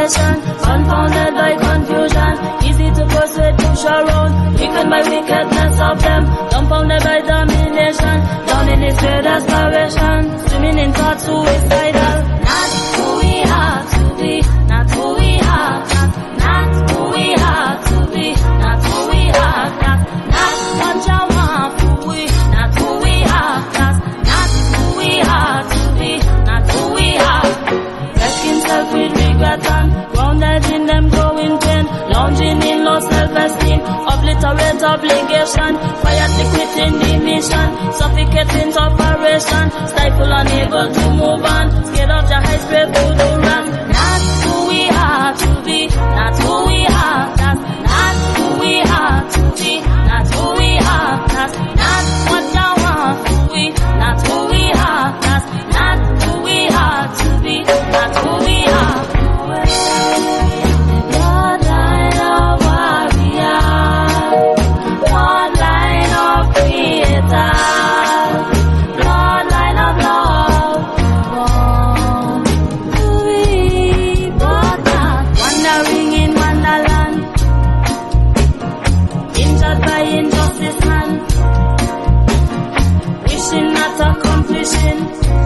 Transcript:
oppression, confounded by confusion, easy to persuade, push around, weakened by wickedness of them, dumbfounded by domination, down in this great desperation, swimming in thoughts suicidal. Not who we are to be, not who we are, not who we are to be, not who we are, not what you want for we, not who we are, not who we are to be, not who we are. Wreck himself with regret and grounded in them growing pain, lounging in low self-esteem, obliterate obligation, quietly quitting the mission, suffocating operation, stifle unable to move on, scared of the high spray voodoo run. Not who we are to be, not who we are, that's not who we are to be, not who we are, that's not what you want for we, not who we are, that's not who we are to be, not who we are. Bloodline of warrior, bloodline of creator, bloodline of love, born to be but not wandering in wonderland, injured by injustice hand, wishing not accomplishing.